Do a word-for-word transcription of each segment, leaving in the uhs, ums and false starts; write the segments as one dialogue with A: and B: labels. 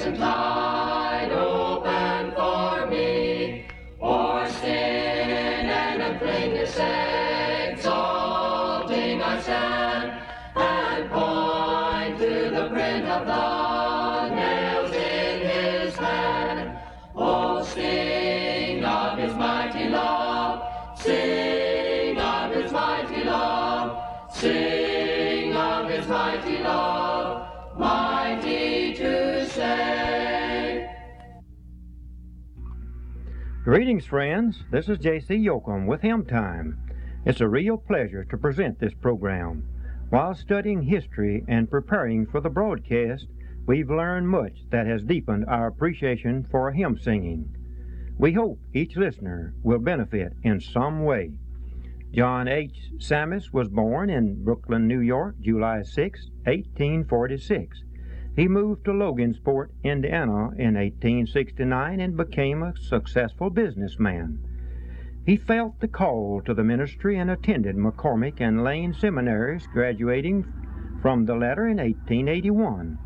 A: blessed tide open for me, o'er sin and uncleanness exalting I stand, and point to the print of the nails in his hand. Oh, sing of his mighty love, sing of his mighty love, sing of his mighty love, mighty to save.
B: Greetings, friends. This is J C Yoakum with Hymn Time. It's a real pleasure to present this program. While studying history and preparing for the broadcast, we've learned much that has deepened our appreciation for hymn singing. We hope each listener will benefit in some way. John H. Sammis was born in Brooklyn, New York, July sixth, eighteen forty-six. He moved to Logansport, Indiana in eighteen sixty-nine and became a successful businessman. He felt the call to the ministry and attended McCormick and Lane seminaries, graduating from the latter in eighteen eighty-one.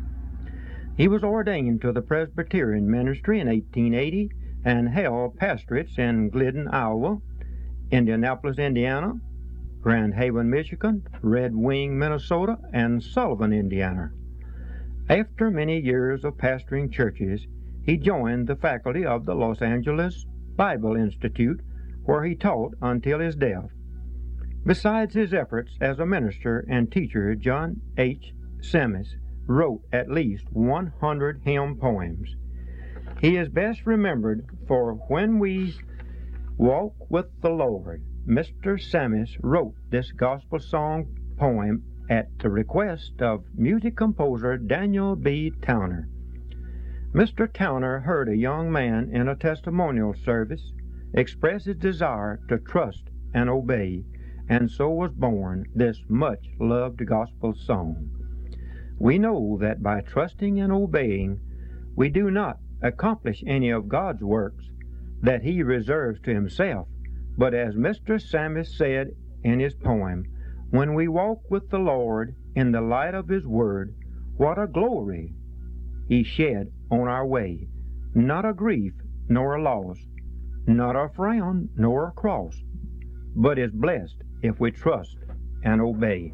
B: He was ordained to the Presbyterian ministry in eighteen eighty and held pastorates in Glidden, Iowa, Indianapolis, Indiana, Grand Haven, Michigan, Red Wing, Minnesota, and Sullivan, Indiana. After many years of pastoring churches, he joined the faculty of the Los Angeles Bible Institute, where he taught until his death. Besides his efforts as a minister and teacher, John H. Sammis wrote at least one hundred hymn poems. He is best remembered for When We Walk with the Lord. Mister Sammis wrote this gospel song poem at the request of music composer Daniel B. Towner. Mister Towner heard a young man in a testimonial service express his desire to trust and obey, and so was born this much-loved gospel song. We know that by trusting and obeying, we do not accomplish any of God's works that He reserves to Himself, but as Mister Sammis said in his poem, when we walk with the Lord in the light of His Word, what a glory He shed on our way, not a grief nor a loss, not a frown nor a cross, but is blessed if we trust and obey.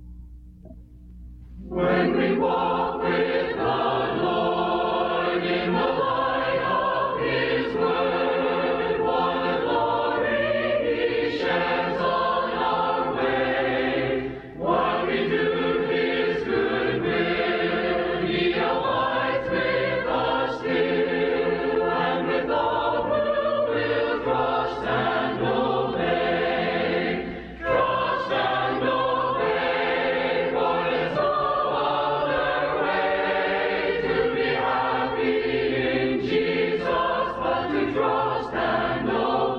A: When we walk with the Lord in the light of His Word, what a glory He sheds on our way. While we do His good will, He abides with us still, and with all who will trust and obey. Trust and obey, for there's no other way to be happy in Jesus but to trust and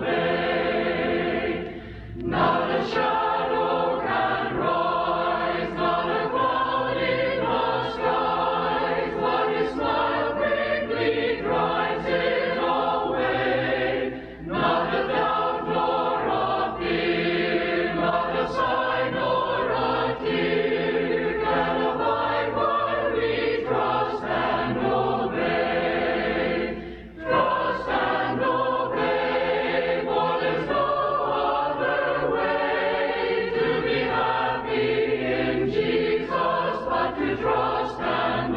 A: obey. Not a shadow can rise, not a cloud in the skies, but His smile quickly drives it away. Not a doubt nor a fear, not a sigh nor a tear can abide while we trust and obey. Trust and obey, for there's no other way to be happy in Jesus but to trust and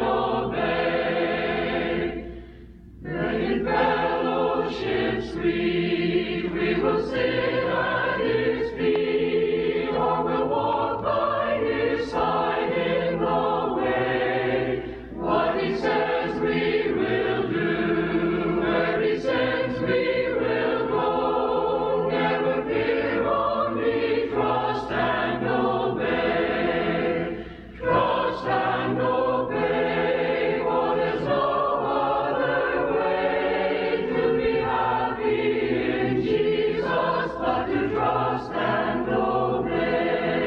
A: obey. Then in fellowship sweet we will sit at His feet, or will walk by His side in the way. What He says we will do, where He sends we will go. Never fear, only trust and obey. Trust and obey, for there's no other way to be happy in Jesus but to trust and obey.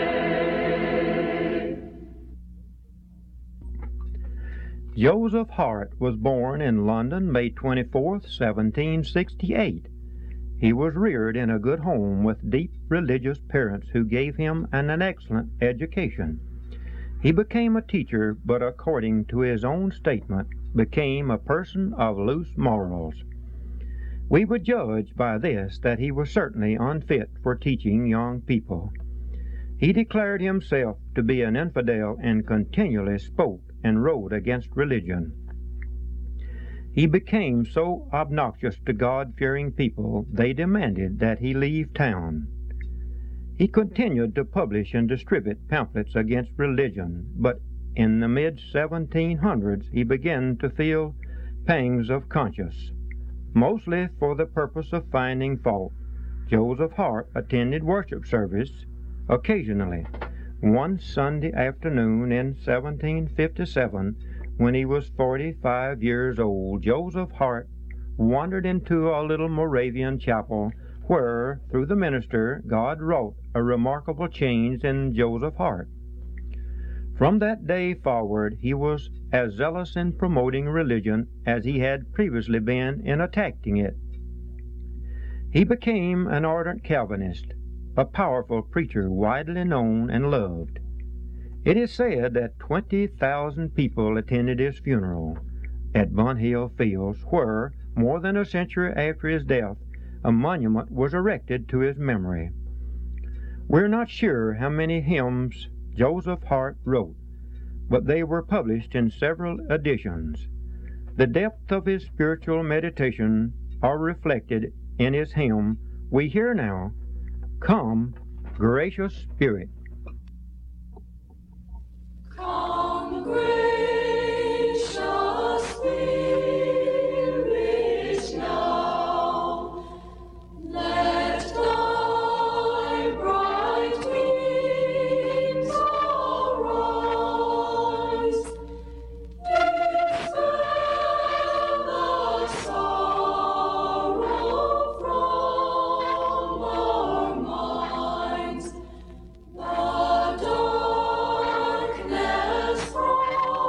B: Joseph Hart was born in London, May twenty-fourth, seventeen sixty-eight. He was reared in a good home with deep religious parents who gave him an, an excellent education. He became a teacher, but according to his own statement, became a person of loose morals. We would judge by this that he was certainly unfit for teaching young people. He declared himself to be an infidel and continually spoke and wrote against religion. He became so obnoxious to God-fearing people, they demanded that he leave town. He continued to publish and distribute pamphlets against religion, but in the mid seventeen hundreds he began to feel pangs of conscience, mostly for the purpose of finding fault. Joseph Hart attended worship service occasionally. One Sunday afternoon in seventeen fifty-seven, when he was forty-five years old, Joseph Hart wandered into a little Moravian chapel where, through the minister, God wrought a remarkable change in Joseph Hart. From that day forward, he was as zealous in promoting religion as he had previously been in attacking it. He became an ardent Calvinist, a powerful preacher widely known and loved. It is said that twenty thousand people attended his funeral at Bun Hill Fields, where, more than a century after his death, a monument was erected to his memory. We're not sure how many hymns Joseph Hart wrote, but they were published in several editions. The depth of his spiritual meditation are reflected in his hymn we hear now, "Come, Gracious Spirit."
A: Come, gracious Spirit, now, let thy bright beams arise, dispel the sorrow from our minds, the darkness from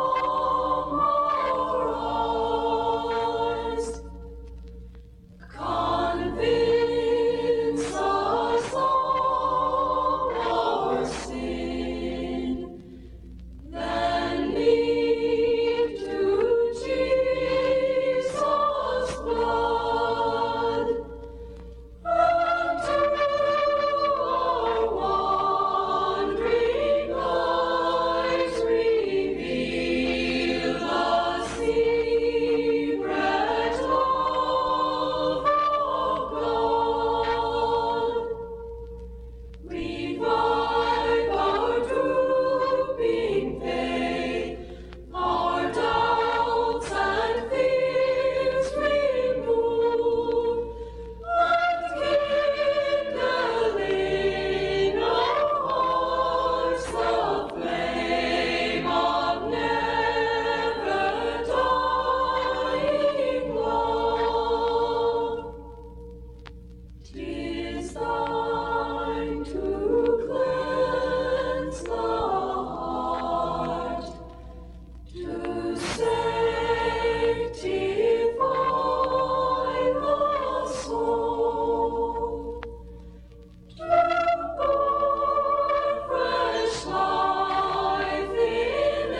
A: our eyes. Convince us of our sin, then lead to Jesus' blood, and to our wandering eyes reveal the secret love of God. Revive our drooping faith, our doubts and fears remove, and kindle in our hearts the flame of never dying love. 'Tis thine to cleanse the heart, to sanctify the soul, to pour fresh life in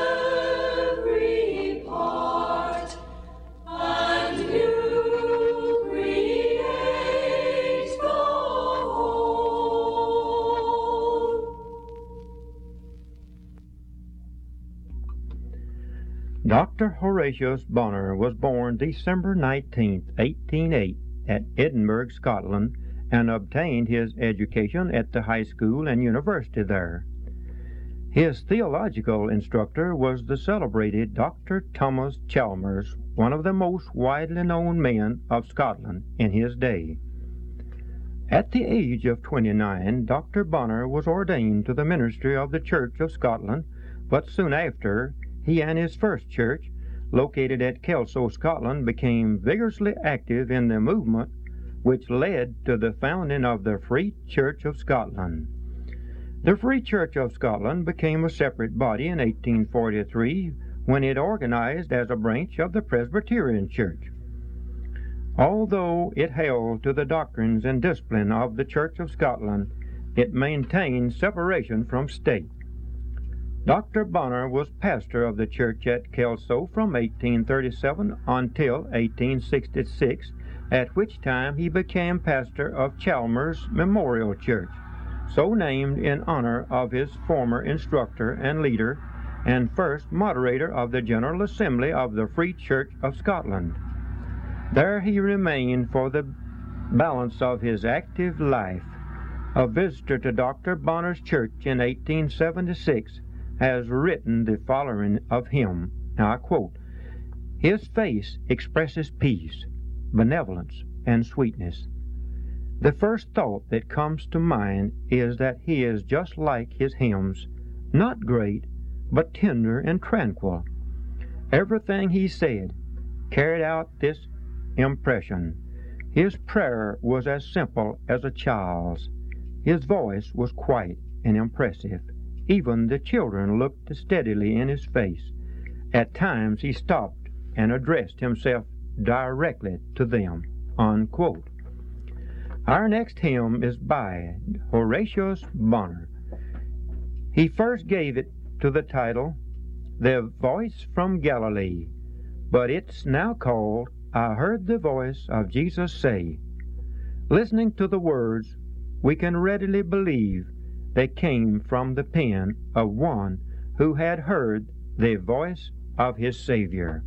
A: every part, and you create the whole.
B: Doctor Horatius Bonar was born December nineteenth, eighteen oh eight, at Edinburgh, Scotland, and obtained his education at the high school and university there. His theological instructor was the celebrated Doctor Thomas Chalmers, one of the most widely known men of Scotland in his day. At the age of twenty-nine, Doctor Bonar was ordained to the ministry of the Church of Scotland, but soon after, he and his first church, located at Kelso, Scotland, became vigorously active in the movement which led to the founding of the Free Church of Scotland. The Free Church of Scotland became a separate body in eighteen forty-three when it organized as a branch of the Presbyterian Church. Although it held to the doctrines and discipline of the Church of Scotland, it maintained separation from state. Doctor Bonner was pastor of the church at Kelso from eighteen thirty-seven until eighteen sixty-six, at which time he became pastor of Chalmers Memorial Church, so named in honor of his former instructor and leader, and first moderator of the General Assembly of the Free Church of Scotland. There he remained for the balance of his active life. A visitor to Doctor Bonner's church in eighteen seventy-six has written the following of him. Now I quote, "His face expresses peace, benevolence, and sweetness. The first thought that comes to mind is that he is just like his hymns, not great, but tender and tranquil. Everything he said carried out this impression. His prayer was as simple as a child's. His voice was quiet and impressive. Even the children looked steadily in his face. At times he stopped and addressed himself directly to them." Unquote. Our next hymn is by Horatius Bonner. He first gave it to the title, "The Voice from Galilee," but it's now called, "I Heard the Voice of Jesus Say." Listening to the words, we can readily believe they came from the pen of one who had heard the voice of his Savior.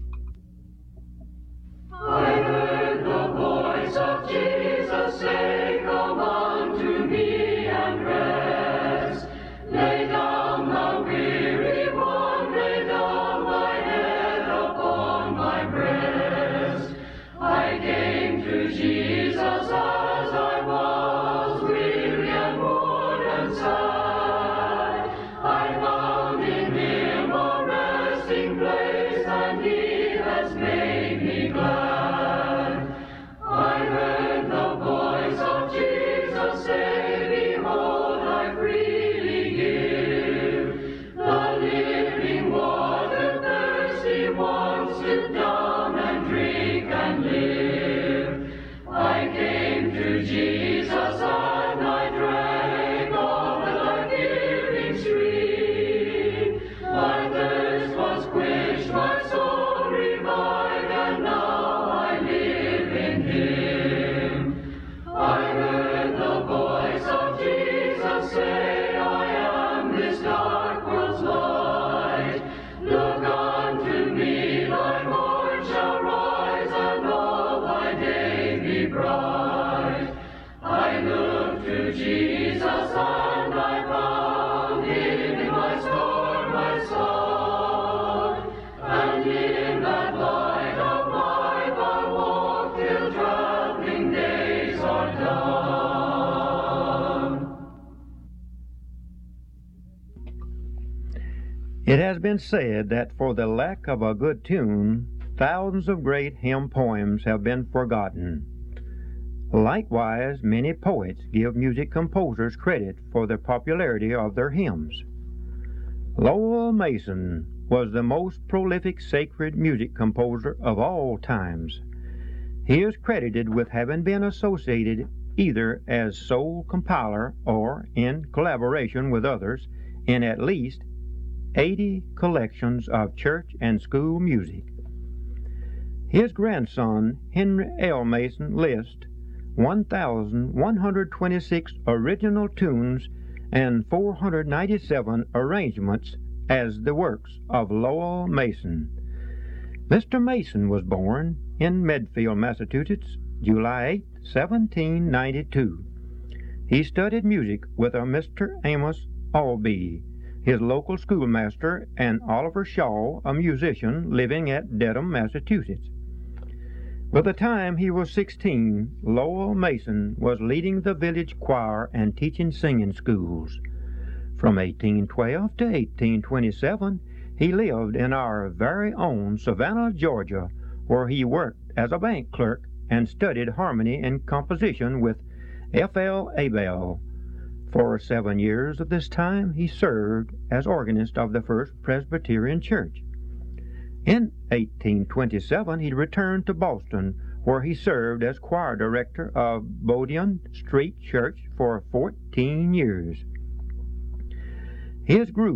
A: I heard the voice of Jesus say, "Come unto me and rest. Lay down the weary one, lay down thy head upon my breast." I came to Jesus as I was, weary and worn and sad. I found in him a resting place, and he has made me glad. I heard the voice of Jesus say, "Behold, I freely give the living water, thirsty one, sit down and drink and live." I came to Jesus and I drank of the life-giving stream. My thirst was quenched, my soul revived, and now I live in him. I heard the voice of Jesus say, "I am this dark world's light. Look unto me, thy morn shall rise, and all thy day be bright." I looked to Jesus and I found him in my storm, my song, and in that light of life I walk till traveling days are done.
B: It has been said that for the lack of a good tune, thousands of great hymn poems have been forgotten. Likewise, many poets give music composers credit for the popularity of their hymns. Lowell Mason was the most prolific sacred music composer of all times. He is credited with having been associated either as sole compiler or in collaboration with others in at least eighty collections of church and school music. His grandson, Henry L. Mason, lists one thousand one hundred twenty-six original tunes and four hundred ninety-seven arrangements as the works of Lowell Mason. Mister Mason was born in Medfield, Massachusetts, July eighth, seventeen ninety-two. He studied music with a Mister Amos Albee, his local schoolmaster, and Oliver Shaw, a musician living at Dedham, Massachusetts. By the time he was sixteen, Lowell Mason was leading the village choir and teaching singing schools. From eighteen twelve to eighteen twenty-seven, he lived in our very own Savannah, Georgia, where he worked as a bank clerk and studied harmony and composition with F L Abel. For seven years of this time, he served as organist of the First Presbyterian Church. In eighteen twenty-seven, he returned to Boston, where he served as choir director of Bowdoin Street Church for fourteen years. His group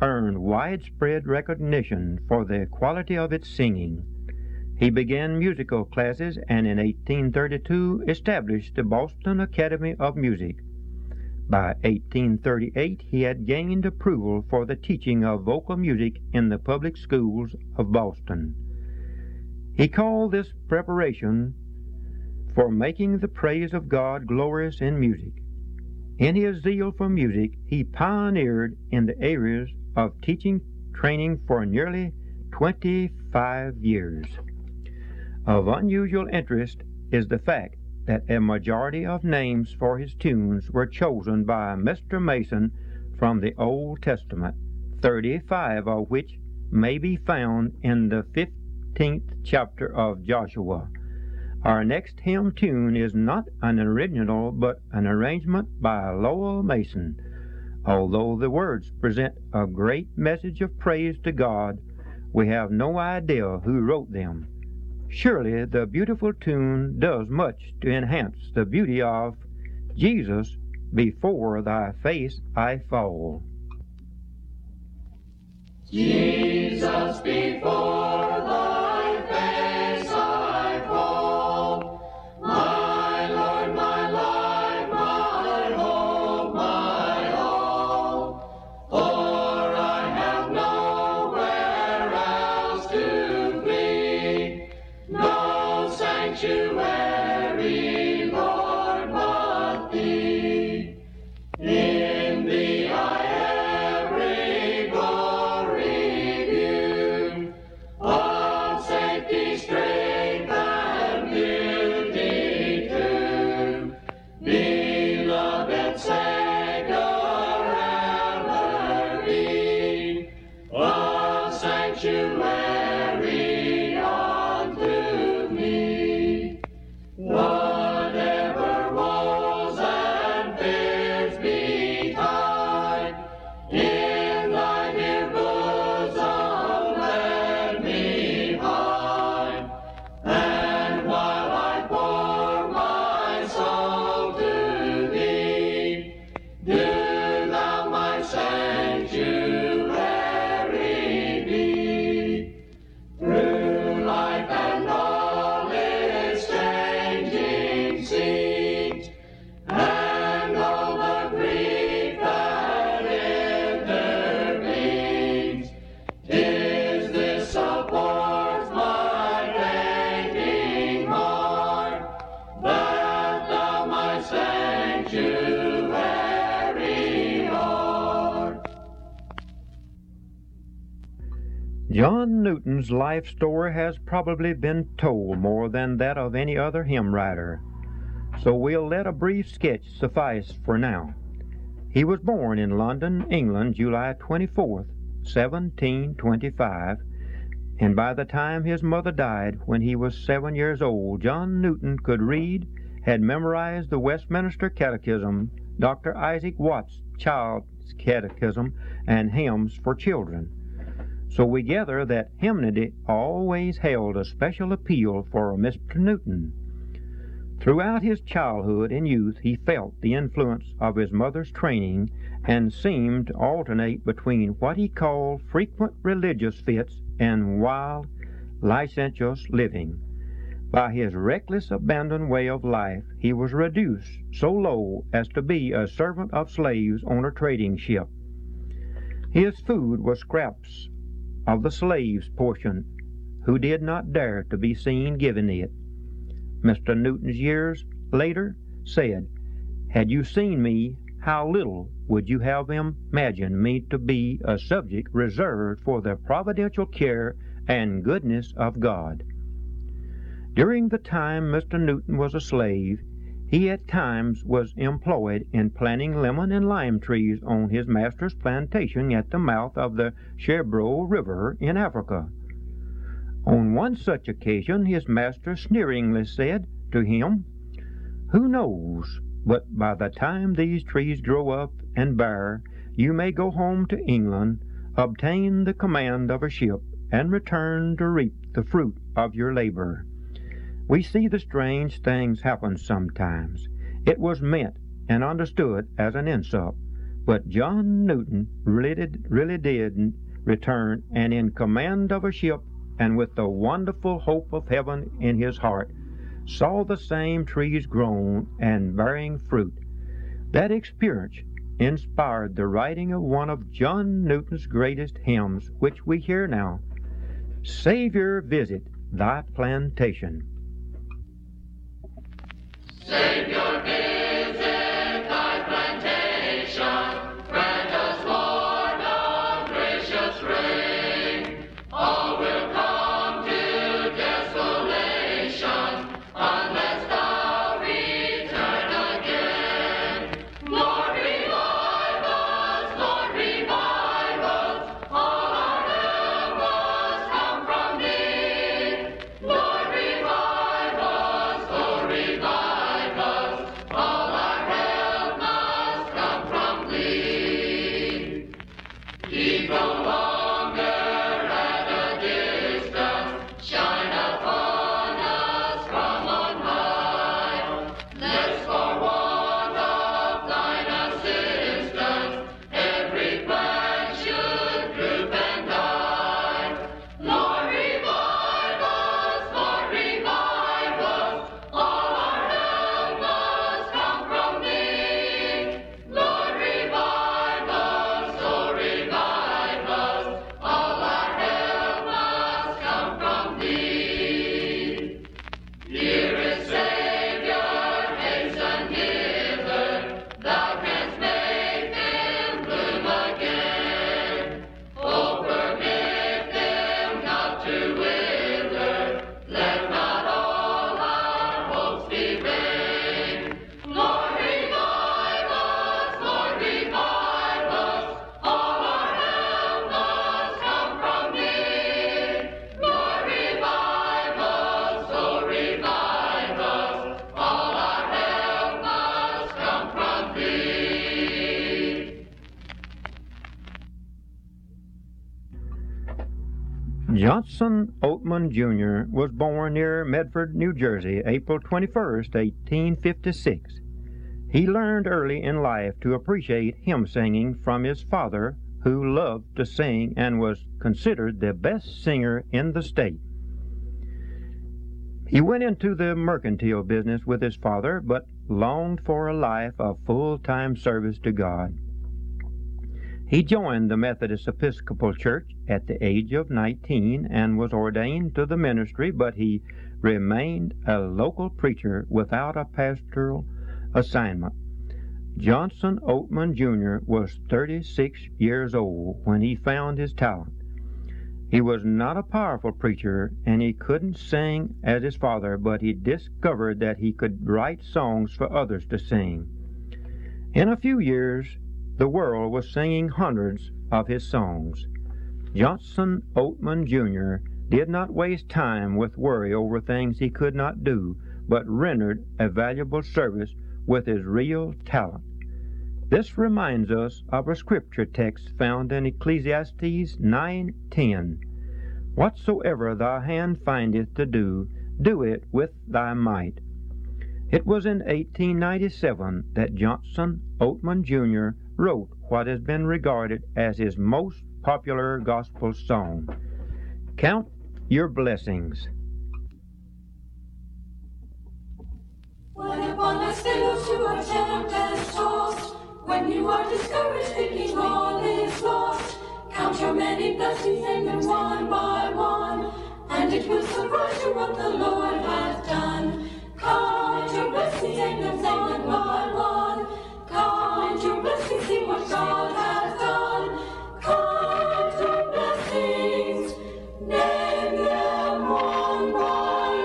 B: earned widespread recognition for the quality of its singing. He began musical classes and in eighteen thirty-two established the Boston Academy of Music. By eighteen thirty-eight he had gained approval for the teaching of vocal music in the public schools of Boston. He called this preparation for making the praise of God glorious in music. In his zeal for music, he pioneered in the areas of teaching training for nearly twenty-five years. Of unusual interest is the fact that a majority of names for his tunes were chosen by Mister Mason from the Old Testament, thirty-five of which may be found in the fifteenth chapter of Joshua. Our next hymn tune is not an original but an arrangement by Lowell Mason. Although the words present a great message of praise to God, we have no idea who wrote them. Surely the beautiful tune does much to enhance the beauty of Jesus, Before Thy Face I Fall.
A: Jesus, before thy face I fall, my Lord, my life, my hope, my all, for I have nowhere else to flee, no sanctuary, Lord, but thee. In thee I every glory view, of safety, strength, and beauty too. Beloved Savior, ever be a sanctuary unto me. Whatever woes and fears betide, in thy dear bosom let me hide. And while I pour my soul to thee, do thou my sanctuary be. Through life and all its changing scenes, and all the grief that intervenes, 'tis this supports my fainting heart, that thou my sanctuary art.
B: John Newton's life story has probably been told more than that of any other hymn writer, so we'll let a brief sketch suffice for now. He was born in London, England, July twenty-fourth, seventeen twenty-five, and by the time his mother died when he was seven years old, John Newton could read, had memorized the Westminster Catechism, Doctor Isaac Watts' Child's Catechism, and hymns for children. So we gather that hymnody always held a special appeal for Mister Newton. Throughout his childhood and youth he felt the influence of his mother's training and seemed to alternate between what he called frequent religious fits and wild, licentious living. By his reckless, abandoned way of life he was reduced so low as to be a servant of slaves on a trading ship. His food was scraps of the slaves' portion, who did not dare to be seen giving it. Mister Newton's years later said, "Had you seen me, how little would you have imagined me to be a subject reserved for the providential care and goodness of God." During the time Mister Newton was a slave, he at times was employed in planting lemon and lime trees on his master's plantation at the mouth of the Chebro River in Africa. On one such occasion his master sneeringly said to him, "Who knows but by the time these trees grow up and bear, you may go home to England, obtain the command of a ship, and return to reap the fruit of your labor." We see the strange things happen sometimes. It was meant and understood as an insult, But John Newton really did, really did return, and in command of a ship, and with the wonderful hope of heaven in his heart, saw the same trees grown and bearing fruit. That experience inspired the writing of one of John Newton's greatest hymns, which we hear now. Savior, visit thy plantation.
A: Savior, visit thy plantation. Grant us, Lord, a gracious rain. All will come to desolation unless thou return again. Lord, revive us, Lord, revive us. All our help must come from thee. Lord, revive us, oh, revive us. All our help must come from thee. Keep no longer at a distance, shine upon us from on high. Lest for want of thine assistance, every plan should droop and die. Lord, revive us, Lord, revive us. All our help must come from thee. Lord, revive us, oh, revive us. All our help must come from thee. Dearest Savior, hasten hither. Thou canst make them bloom again. Oh, permit them not to wither. Let not all our hopes be vain. Lord, revive us, Lord, revive us. All our help must come from thee. Lord, revive us, oh, revive us. All our help must come from thee.
B: Johnson Oatman Junior was born near Medford, New Jersey, April twenty-first, eighteen fifty-six. He learned early in life to appreciate hymn singing from his father, who loved to sing and was considered the best singer in the state. He went into the mercantile business with his father, but longed for a life of full-time service to God. He joined the Methodist Episcopal Church at the age of nineteen and was ordained to the ministry, but he remained a local preacher without a pastoral assignment. Johnson Oatman Junior was thirty-six years old when he found his talent. He was not a powerful preacher, and he couldn't sing as his father, but he discovered that he could write songs for others to sing. In a few years, the world was singing hundreds of his songs. Johnson Oatman Junior did not waste time with worry over things he could not do, but rendered a valuable service with his real talent. This reminds us of a scripture text found in Ecclesiastes nine ten. Whatsoever thy hand findeth to do, do it with thy might. It was in eighteen ninety-seven that Johnson Oatman Junior wrote what has been regarded as his most popular gospel song, Count Your Blessings.
C: When upon my scales you are tempest tossed, when you are discouraged thinking all is lost, count your many blessings, name them one by one, and it will surprise you what the Lord hath done. Count your blessings, name them one by one. Count your blessings, see what God hath done. Count your blessings, name them one by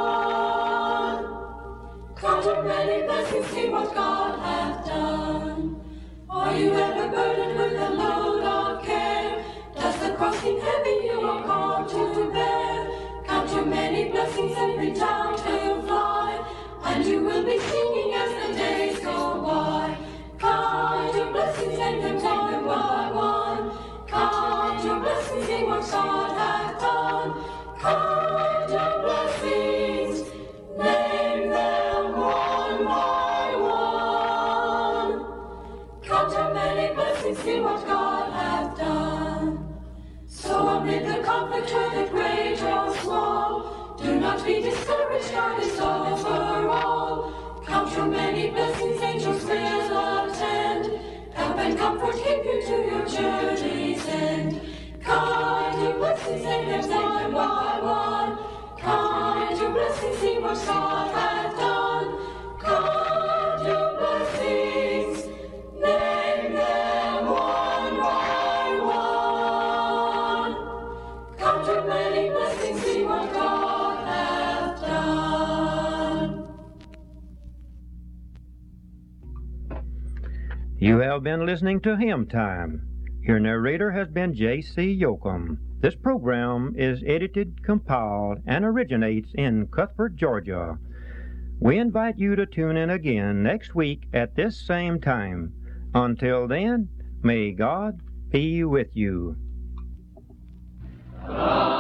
C: one. Count your many blessings, see what God hath done. Are you ever burdened with a load of care? Does the cross seem heavy you are called to bear? Count your many blessings, every doubt will fly, and you will be singing as the days go by. Count your blessings, name them one by one. Count your blessings, see what God hath done. Count your blessings, name them one by one. Count your many discouraged, God is over all. Count your many blessings, angels will attend. Help and comfort keep you to your journey's end. Count your blessings, angels one by one. Count your blessings, see what God hath done. Count your blessings, name them one by one. Count your many blessings, see what God hath done.
B: You have been listening to Hymn Time. Your narrator has been J C Yoakum. This program is edited, compiled, and originates in Cuthbert, Georgia. We invite you to tune in again next week at this same time. Until then, may God be with you.
A: Amen.